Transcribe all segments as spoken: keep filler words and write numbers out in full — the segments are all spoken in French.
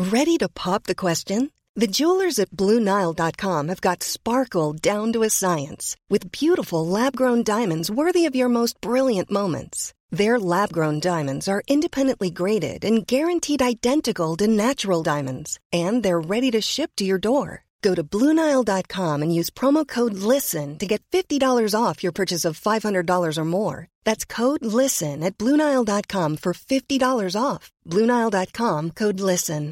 Ready to pop the question? The jewelers at Blue Nile dot com have got sparkle down to a science with beautiful lab-grown diamonds worthy of your most brilliant moments. Their lab-grown diamonds are independently graded and guaranteed identical to natural diamonds, and they're ready to ship to your door. Go to Blue Nile dot com and use promo code LISTEN to get fifty dollars off your purchase of five hundred dollars or more. That's code LISTEN at Blue Nile dot com for fifty dollars off. Blue Nile dot com, code LISTEN.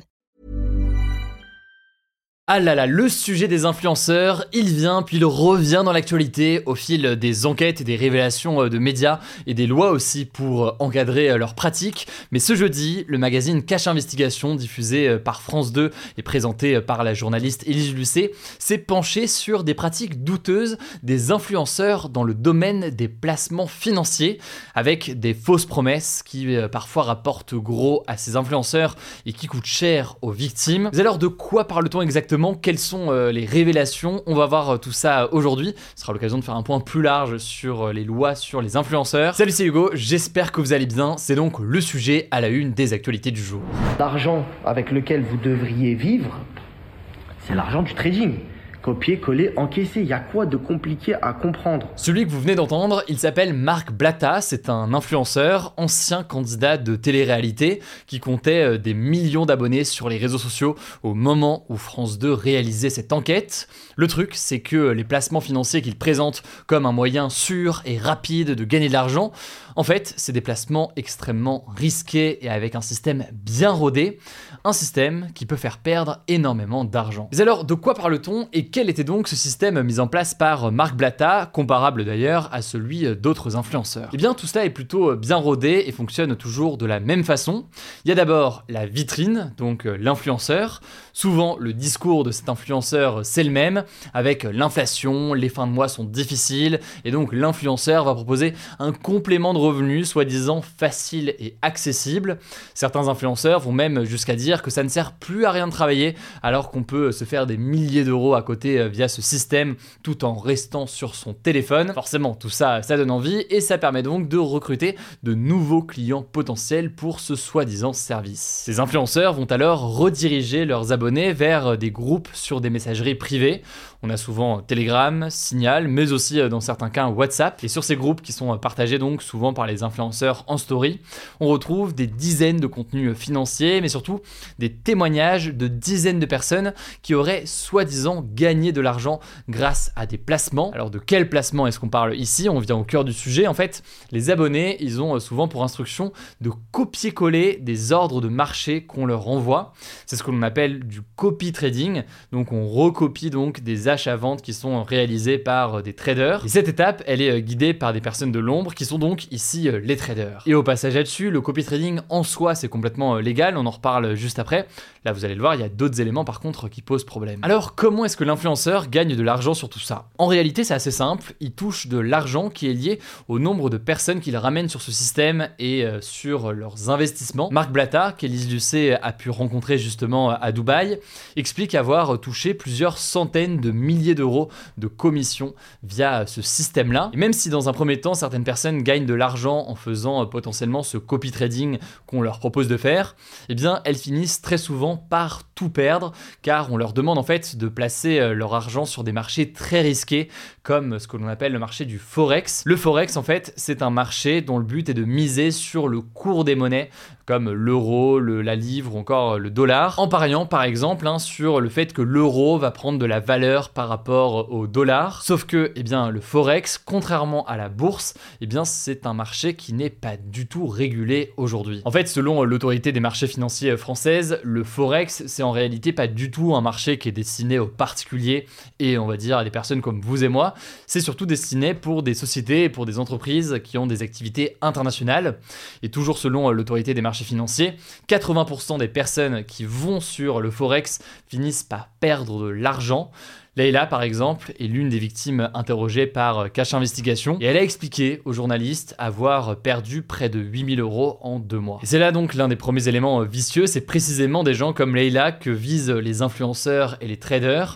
Ah là là, le sujet des influenceurs, il vient puis il revient dans l'actualité au fil des enquêtes et des révélations de médias et des lois aussi pour encadrer leurs pratiques. Mais ce jeudi, le magazine Cache Investigation, diffusé par France deux et présenté par la journaliste Élise Lucet, s'est penché sur des pratiques douteuses des influenceurs dans le domaine des placements financiers, avec des fausses promesses qui parfois rapportent gros à ces influenceurs et qui coûtent cher aux victimes. Mais alors de quoi parle-t-on exactement ? Quelles sont euh, les révélations? On va voir euh, tout ça aujourd'hui. Ce sera l'occasion de faire un point plus large sur euh, les lois sur les influenceurs. Salut, c'est Hugo, j'espère que vous allez bien. C'est donc le sujet à la une des actualités du jour. L'argent avec lequel vous devriez vivre, c'est l'argent du trading. Copier, coller, encaisser, il y a quoi de compliqué à comprendre? Celui que vous venez d'entendre, il s'appelle Marc Blatta, c'est un influenceur, ancien candidat de télé-réalité, qui comptait des millions d'abonnés sur les réseaux sociaux au moment où France deux réalisait cette enquête. Le truc, c'est que les placements financiers qu'il présente comme un moyen sûr et rapide de gagner de l'argent, en fait, c'est des placements extrêmement risqués et avec un système bien rodé, un système qui peut faire perdre énormément d'argent. Mais alors, de quoi parle-t-on et quel était donc ce système mis en place par Marc Blatta, comparable d'ailleurs à celui d'autres influenceurs? Eh bien, tout cela est plutôt bien rodé et fonctionne toujours de la même façon. Il y a d'abord la vitrine, donc l'influenceur. Souvent, le discours de cet influenceur, c'est le même, avec l'inflation, les fins de mois sont difficiles, et donc l'influenceur va proposer un complément de revenus, soi-disant facile et accessible. Certains influenceurs vont même jusqu'à dire que ça ne sert plus à rien de travailler, alors qu'on peut se faire des milliers d'euros à côté via ce système, tout en restant sur son téléphone. Forcément, tout ça, ça donne envie, et ça permet donc de recruter de nouveaux clients potentiels pour ce soi-disant service. Ces influenceurs vont alors rediriger leurs abonnés vers des groupes sur des messageries privées. On a souvent Telegram, Signal, mais aussi dans certains cas WhatsApp. Et sur ces groupes qui sont partagés donc souvent par les influenceurs en story, on retrouve des dizaines de contenus financiers, mais surtout des témoignages de dizaines de personnes qui auraient soi-disant gagné de l'argent grâce à des placements. Alors de quel placement est-ce qu'on parle ici? On vient au cœur du sujet. En fait, les abonnés, ils ont souvent pour instruction de copier-coller des ordres de marché qu'on leur envoie. C'est ce que l'on appelle du copy trading. Donc on recopie donc des achats-ventes qui sont réalisés par des traders. Et cette étape, elle est guidée par des personnes de l'ombre qui sont donc ici les traders. Et au passage là-dessus, le copy trading en soi, c'est complètement légal. On en reparle juste après. Là, vous allez le voir, il y a d'autres éléments par contre qui posent problème. Alors, comment est-ce que l'influenceur gagne de l'argent sur tout ça? En réalité, c'est assez simple. Il touche de l'argent qui est lié au nombre de personnes qu'il ramène sur ce système et euh, sur leurs investissements. Marc Blatta, qu'Élise Lucet a pu rencontrer justement à Dubaï, explique avoir touché plusieurs centaines de milliers d'euros de commissions via ce système-là. Et même si dans un premier temps, certaines personnes gagnent de l'argent en faisant euh, potentiellement ce copy trading qu'on leur propose de faire, eh bien, elles finissent très souvent par tout perdre, car on leur demande en fait de placer leur argent sur des marchés très risqués, comme ce que l'on appelle le marché du Forex. Le Forex, en fait, c'est un marché dont le but est de miser sur le cours des monnaies, comme l'euro, le, la livre ou encore le dollar, en pariant par exemple hein, sur le fait que l'euro va prendre de la valeur par rapport au dollar. Sauf que eh bien, le Forex, contrairement à la bourse, eh bien, c'est un marché qui n'est pas du tout régulé aujourd'hui. En fait, selon l'autorité des marchés financiers française, le Forex, c'est en réalité pas du tout un marché qui est destiné aux particuliers et on va dire à des personnes comme vous et moi. C'est surtout destiné pour des sociétés et pour des entreprises qui ont des activités internationales. Et toujours selon l'autorité des marchés financiers, quatre-vingts pour cent des personnes qui vont sur le Forex finissent par perdre de l'argent. Leïla, par exemple, est l'une des victimes interrogées par Cache Investigation et elle a expliqué aux journalistes avoir perdu près de huit mille euros en deux mois. Et c'est là donc l'un des premiers éléments vicieux, c'est précisément des gens comme Leïla que visent les influenceurs et les traders. Le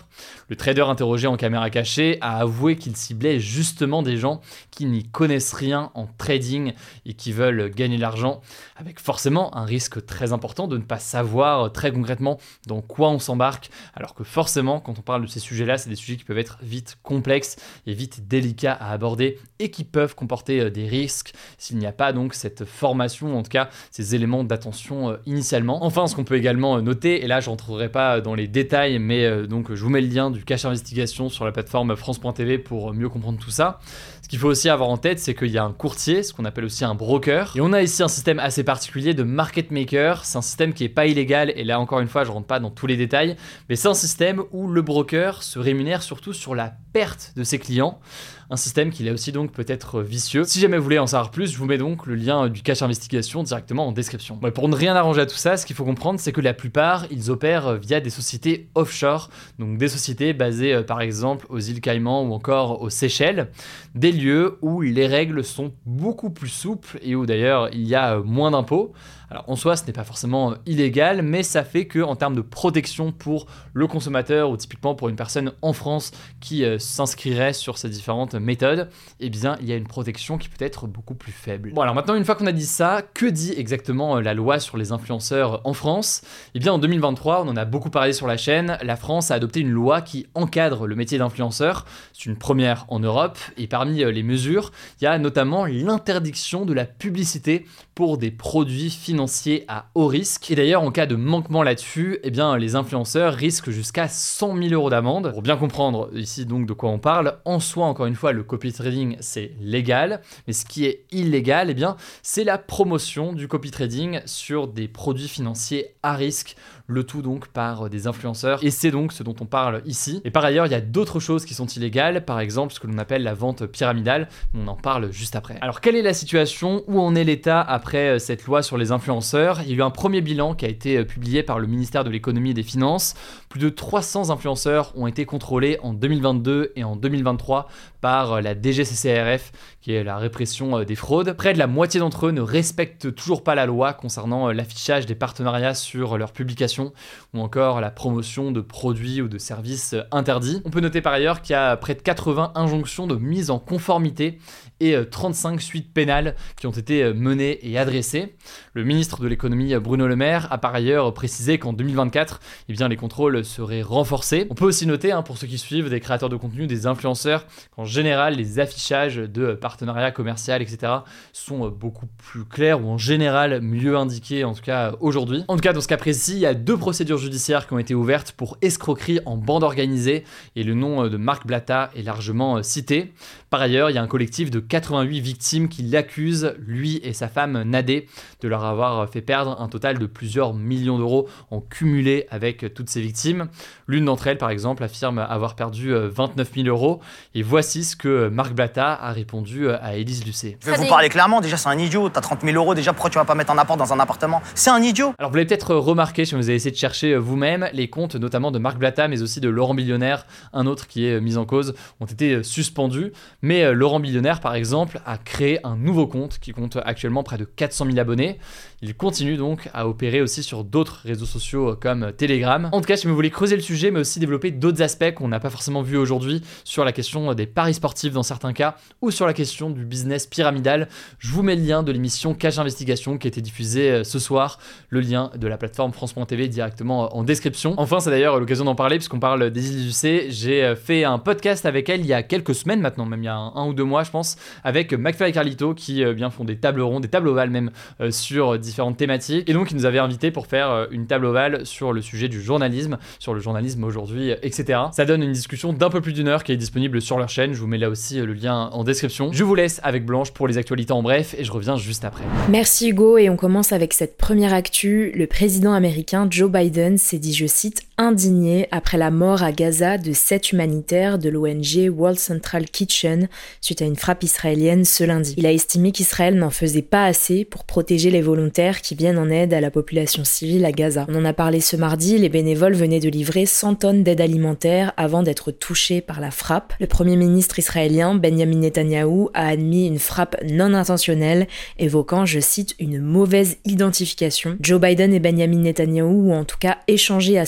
Le trader interrogé en caméra cachée a avoué qu'il ciblait justement des gens qui n'y connaissent rien en trading et qui veulent gagner de l'argent, avec forcément un risque très important de ne pas savoir très concrètement dans quoi on s'embarque, alors que forcément quand on parle de ces sujets-là, c'est des sujets qui peuvent être vite complexes et vite délicats à aborder et qui peuvent comporter des risques s'il n'y a pas donc cette formation, en tout cas ces éléments d'attention initialement. Enfin, ce qu'on peut également noter, et là je rentrerai pas dans les détails, mais euh, donc je vous mets le lien du cache investigation sur la plateforme France point T V pour mieux comprendre tout ça. Ce qu'il faut aussi avoir en tête, c'est qu'il y a un courtier, ce qu'on appelle aussi un broker, et on a ici un système assez particulier de market maker. C'est un système qui est pas illégal, et là encore une fois je rentre pas dans tous les détails, mais c'est un système où le broker se rémunère surtout sur la perte de ses clients. Un système qui est aussi donc peut-être vicieux. Si jamais vous voulez en savoir plus, je vous mets donc le lien du cache investigation directement en description. Bon, pour ne rien arranger à tout ça, ce qu'il faut comprendre, c'est que la plupart, ils opèrent via des sociétés offshore, donc des sociétés basées par exemple aux îles Caïmans ou encore aux Seychelles, des lieux où les règles sont beaucoup plus souples et où d'ailleurs il y a moins d'impôts. Alors en soi, ce n'est pas forcément illégal, mais ça fait que en termes de protection pour le consommateur ou typiquement pour une personne en France qui euh, s'inscrirait sur ces différentes méthodes, eh bien il y a une protection qui peut être beaucoup plus faible. Bon, alors maintenant, une fois qu'on a dit ça, que dit exactement euh, la loi sur les influenceurs en France ? Eh bien en deux mille vingt-trois, on en a beaucoup parlé sur la chaîne, la France a adopté une loi qui encadre le métier d'influenceur. C'est une première en Europe, et parmi euh, les mesures, il y a notamment l'interdiction de la publicité pour des produits financiers à haut risque. Et d'ailleurs, en cas de manquement là-dessus, eh bien, les influenceurs risquent jusqu'à cent mille euros d'amende. Pour bien comprendre ici donc de quoi on parle, en soi, encore une fois, le copy trading, c'est légal. Mais ce qui est illégal, eh bien, c'est la promotion du copy trading sur des produits financiers à risque. Le tout donc par des influenceurs. Et c'est donc ce dont on parle ici. Et par ailleurs, il y a d'autres choses qui sont illégales. Par exemple, ce que l'on appelle la vente pyramidale. On en parle juste après. Alors, quelle est la situation ? Où en est l'État après cette loi sur les influenceurs ? Il y a eu un premier bilan qui a été publié par le ministère de l'économie et des finances. Plus de trois cents influenceurs ont été contrôlés en deux mille vingt-deux et en deux mille vingt-trois par la D G C C R F, qui est la répression des fraudes. Près de la moitié d'entre eux ne respectent toujours pas la loi concernant l'affichage des partenariats sur leurs publications ou encore la promotion de produits ou de services interdits. On peut noter par ailleurs qu'il y a près de quatre-vingts injonctions de mise en conformité et trente-cinq suites pénales qui ont été menées et adressées. Le ministre de l'économie Bruno Le Maire a par ailleurs précisé qu'en deux mille vingt-quatre, eh bien, les contrôles seraient renforcés. On peut aussi noter, hein, pour ceux qui suivent des créateurs de contenu, des influenceurs, qu'en général les affichages de partenariats commerciaux, et cetera sont beaucoup plus clairs ou en général mieux indiqués, en tout cas aujourd'hui. En tout cas, dans ce cas précis, il y a deux procédures judiciaires qui ont été ouvertes pour escroquerie en bande organisée et le nom de Marc Blatta est largement cité. Par ailleurs, il y a un collectif de quatre-vingt-huit victimes qui l'accusent, lui et sa femme Nadé, de leur avoir fait perdre un total de plusieurs millions d'euros en cumulé avec toutes ces victimes. L'une d'entre elles, par exemple, affirme avoir perdu vingt-neuf mille euros. Et voici ce que Marc Blatta a répondu à Élise Lucet. Je vais vous parler clairement, déjà c'est un idiot, t'as trente mille euros, déjà pourquoi tu vas pas mettre un apport dans un appartement ? C'est un idiot. Alors vous l'avez peut-être remarqué, si vous avez essayé de chercher vous-même, les comptes notamment de Marc Blatta, mais aussi de Laurent Billionnaire, un autre qui est mis en cause, ont été suspendus. Mais Laurent Billionnaire, par exemple, a créé un nouveau compte qui compte actuellement près de quatre cent mille abonnés. Il continue donc à opérer aussi sur d'autres réseaux sociaux comme Telegram. En tout cas, si vous voulez creuser le sujet, mais aussi développer d'autres aspects qu'on n'a pas forcément vus aujourd'hui sur la question des paris sportifs dans certains cas, ou sur la question du business pyramidal, je vous mets le lien de l'émission Cache Investigation qui a été diffusée ce soir, le lien de la plateforme France point T V directement en description. Enfin, c'est d'ailleurs l'occasion d'en parler puisqu'on parle d'Élise Lucet. J'ai fait un podcast avec elle il y a quelques semaines maintenant, même il y a un, un ou deux mois je pense, avec McFly et Carlito qui euh, bien font des tables rondes, des tables ovales même euh, sur différentes thématiques. Et donc ils nous avaient invités pour faire euh, une table ovale sur le sujet du journalisme, sur le journalisme aujourd'hui, et cetera. Ça donne une discussion d'un peu plus d'une heure qui est disponible sur leur chaîne. Je vous mets là aussi euh, le lien en description. Je vous laisse avec Blanche pour les actualités en bref et je reviens juste après. Merci Hugo, et on commence avec cette première actu. Le président américain Joe Biden s'est dit, je cite, indigné après la mort à Gaza de sept humanitaires de l'O N G World Central Kitchen suite à une frappe israélienne ce lundi. Il a estimé qu'Israël n'en faisait pas assez pour protéger les volontaires qui viennent en aide à la population civile à Gaza. On en a parlé ce mardi, les bénévoles venaient de livrer cent tonnes d'aide alimentaire avant d'être touchés par la frappe. Le premier ministre israélien Benjamin Netanyahou a admis une frappe non intentionnelle, évoquant, je cite, une mauvaise identification. Joe Biden et Benjamin Netanyahou ont en tout cas échangé à ce sujet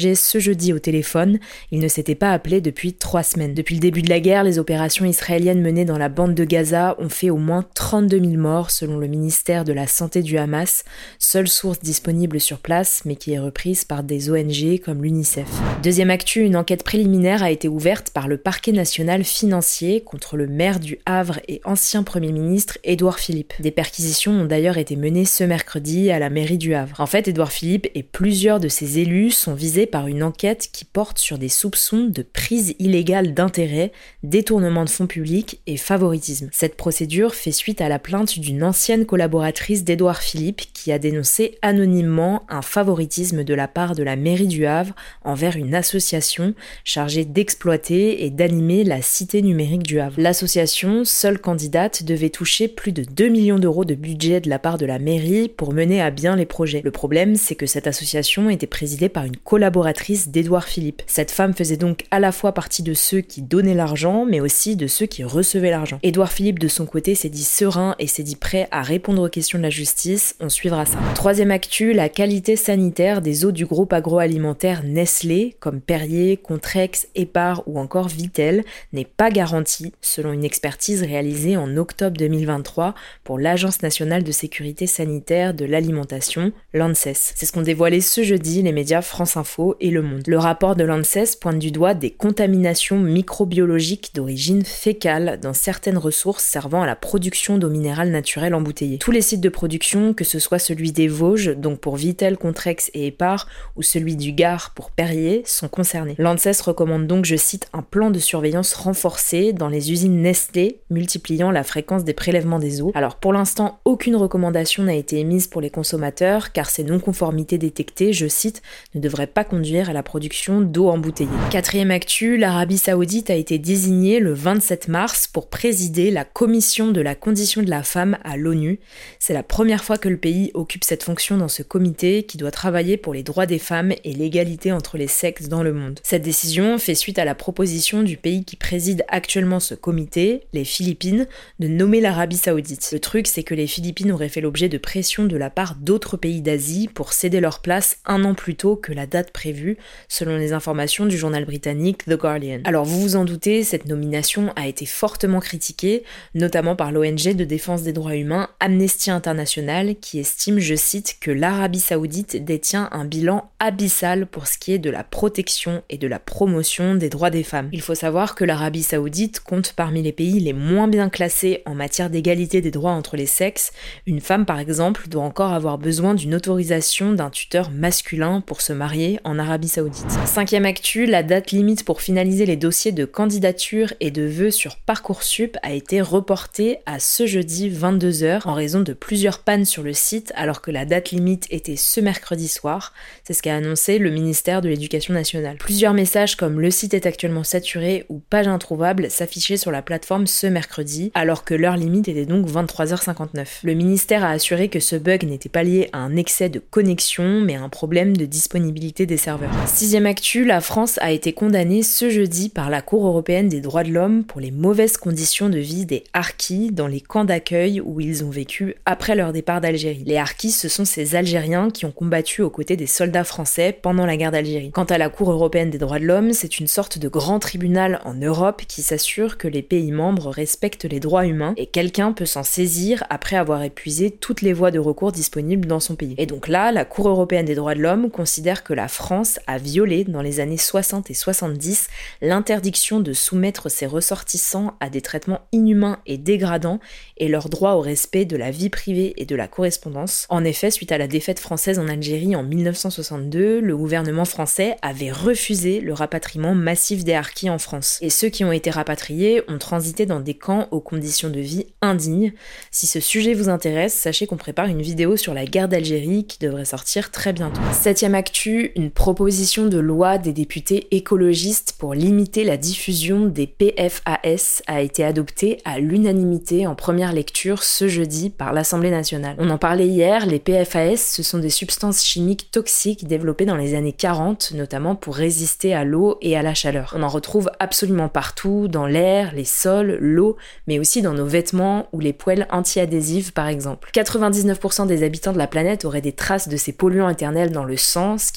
interrogé ce jeudi au téléphone, il ne s'était pas appelé depuis trois semaines. Depuis le début de la guerre, les opérations israéliennes menées dans la bande de Gaza ont fait au moins trente-deux mille morts selon le ministère de la Santé du Hamas, seule source disponible sur place mais qui est reprise par des O N G comme l'UNICEF. Deuxième actu, une enquête préliminaire a été ouverte par le parquet national financier contre le maire du Havre et ancien Premier ministre Édouard Philippe. Des perquisitions ont d'ailleurs été menées ce mercredi à la mairie du Havre. En fait, Édouard Philippe et plusieurs de ses élus sont visés par une enquête qui porte sur des soupçons de prise illégale d'intérêts, détournement de fonds publics et favoritisme. Cette procédure fait suite à la plainte d'une ancienne collaboratrice d'Édouard Philippe qui a dénoncé anonymement un favoritisme de la part de la mairie du Havre envers une association chargée d'exploiter et d'animer la cité numérique du Havre. L'association, seule candidate, devait toucher plus de deux millions d'euros de budget de la part de la mairie pour mener à bien les projets. Le problème, c'est que cette association était présidée par une collaboratrice d'Édouard Philippe. Cette femme faisait donc à la fois partie de ceux qui donnaient l'argent, mais aussi de ceux qui recevaient l'argent. Édouard Philippe, de son côté, s'est dit serein et s'est dit prêt à répondre aux questions de la justice. On suivra ça. Troisième actu, la qualité sanitaire des eaux du groupe agroalimentaire Nestlé, comme Perrier, Contrex, Épar ou encore Vittel, n'est pas garantie, selon une expertise réalisée en octobre deux mille vingt-trois pour l'Agence nationale de sécurité sanitaire de l'alimentation, l'ANSES. C'est ce qu'ont dévoilé ce jeudi les médias France Info et Le Monde. Le rapport de l'ANSES pointe du doigt des contaminations microbiologiques d'origine fécale dans certaines ressources servant à la production d'eau minérale naturelle embouteillée. Tous les sites de production, que ce soit celui des Vosges, donc pour Vittel, Contrex et Épar, ou celui du Gard pour Perrier, sont concernés. L'ANSES recommande donc, je cite, un plan de surveillance renforcé dans les usines Nestlé, multipliant la fréquence des prélèvements des eaux. Alors pour l'instant, aucune recommandation n'a été émise pour les consommateurs, car ces non-conformités détectées, je cite, ne devraient pas conduire à la production d'eau embouteillée. Quatrième actu, l'Arabie Saoudite a été désignée le vingt-sept mars pour présider la commission de la condition de la femme à l'ONU. C'est la première fois que le pays occupe cette fonction dans ce comité qui doit travailler pour les droits des femmes et l'égalité entre les sexes dans le monde. Cette décision fait suite à la proposition du pays qui préside actuellement ce comité, les Philippines, de nommer l'Arabie Saoudite. Le truc, c'est que les Philippines auraient fait l'objet de pression de la part d'autres pays d'Asie pour céder leur place un an plus tôt que la date prévue, selon les informations du journal britannique The Guardian. Alors vous vous en doutez, cette nomination a été fortement critiquée, notamment par l'O N G de défense des droits humains Amnesty International, qui estime, je cite, que l'Arabie Saoudite détient un bilan abyssal pour ce qui est de la protection et de la promotion des droits des femmes. Il faut savoir que l'Arabie Saoudite compte parmi les pays les moins bien classés en matière d'égalité des droits entre les sexes. Une femme, par exemple, doit encore avoir besoin d'une autorisation d'un tuteur masculin pour se marier en Arabie Saoudite. Cinquième actu, la date limite pour finaliser les dossiers de candidature et de vœux sur Parcoursup a été reportée à ce jeudi vingt-deux heures en raison de plusieurs pannes sur le site, alors que la date limite était ce mercredi soir. C'est ce qu'a annoncé le ministère de l'Éducation nationale. Plusieurs messages comme « le site est actuellement saturé » ou « page introuvable » s'affichaient sur la plateforme ce mercredi, alors que l'heure limite était donc vingt-trois heures cinquante-neuf. Le ministère a assuré que ce bug n'était pas lié à un excès de connexion, mais à un problème de disponibilité des serveurs. Sixième actu, la France a été condamnée ce jeudi par la Cour européenne des droits de l'homme pour les mauvaises conditions de vie des Harkis dans les camps d'accueil où ils ont vécu après leur départ d'Algérie. Les Harkis, ce sont ces Algériens qui ont combattu aux côtés des soldats français pendant la guerre d'Algérie. Quant à la Cour européenne des droits de l'homme, c'est une sorte de grand tribunal en Europe qui s'assure que les pays membres respectent les droits humains et quelqu'un peut s'en saisir après avoir épuisé toutes les voies de recours disponibles dans son pays. Et donc là, la Cour européenne des droits de l'homme considère que la France a violé dans les années soixante et soixante-dix l'interdiction de soumettre ses ressortissants à des traitements inhumains et dégradants et leur droit au respect de la vie privée et de la correspondance. En effet, suite à la défaite française en Algérie en mille neuf cent soixante-deux, le gouvernement français avait refusé le rapatriement massif des Harkis en France. Et ceux qui ont été rapatriés ont transité dans des camps aux conditions de vie indignes. Si ce sujet vous intéresse, sachez qu'on prépare une vidéo sur la guerre d'Algérie qui devrait sortir très bientôt. Septième actu, une proposition de loi des députés écologistes pour limiter la diffusion des P F A S a été adoptée à l'unanimité en première lecture ce jeudi par l'Assemblée nationale. On en parlait hier, les P F A S, ce sont des substances chimiques toxiques développées dans les années quarante, notamment pour résister à l'eau et à la chaleur. On en retrouve absolument partout, dans l'air, les sols, l'eau, mais aussi dans nos vêtements ou les poêles anti-adhésives par exemple. quatre-vingt-dix-neuf pour cent des habitants de la planète auraient des traces de ces polluants éternels dans le sang, ce qui peut avoir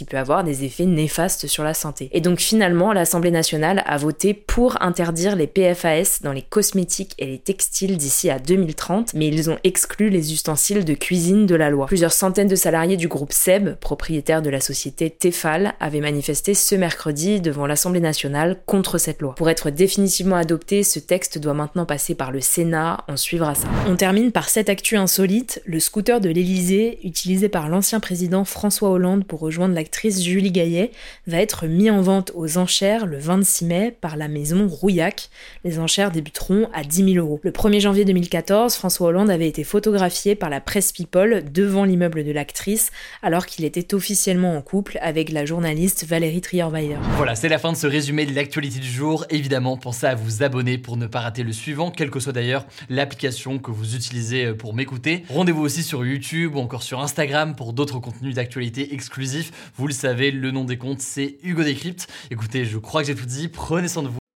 des effets néfastes sur la santé. Et donc finalement, l'Assemblée nationale a voté pour interdire les P F A S dans les cosmétiques et les textiles d'ici à deux mille trente, mais ils ont exclu les ustensiles de cuisine de la loi. Plusieurs centaines de salariés du groupe Seb, propriétaire de la société Tefal, avaient manifesté ce mercredi devant l'Assemblée nationale contre cette loi. Pour être définitivement adopté, ce texte doit maintenant passer par le Sénat, on suivra ça. On termine par cette actu insolite, le scooter de l'Élysée, utilisé par l'ancien président François Hollande pour rejoindre l'actrice Julie Gaillet, va être mis en vente aux enchères le vingt-six mai par la maison Rouillac. Les enchères débuteront à dix mille euros. Le premier janvier deux mille quatorze, François Hollande avait été photographié par la Presse People devant l'immeuble de l'actrice, alors qu'il était officiellement en couple avec la journaliste Valérie Trierweiler. Voilà, c'est la fin de ce résumé de l'actualité du jour. Évidemment, pensez à vous abonner pour ne pas rater le suivant, quelle que soit d'ailleurs l'application que vous utilisez pour m'écouter. Rendez-vous aussi sur YouTube ou encore sur Instagram pour d'autres contenus d'actualité exclusifs. Vous le savez, le nom des comptes, c'est Hugo Décrypte. Écoutez, je crois que j'ai tout dit. Prenez soin de vous.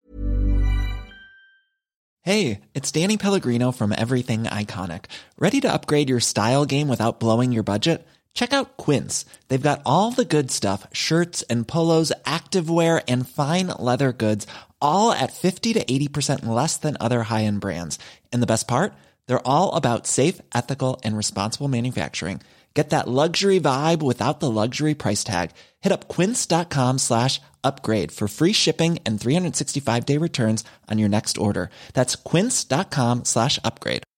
Hey, it's Danny Pellegrino from Everything Iconic. Ready to upgrade your style game without blowing your budget? Check out Quince. They've got all the good stuff, shirts and polos, activewear, and fine leather goods, all at fifty to eighty percent less than other high-end brands. And the best part? They're all about safe, ethical, and responsible manufacturing. Get that luxury vibe without the luxury price tag. Hit up quince.com slash upgrade for free shipping and three sixty-five day returns on your next order. That's quince.com slash upgrade.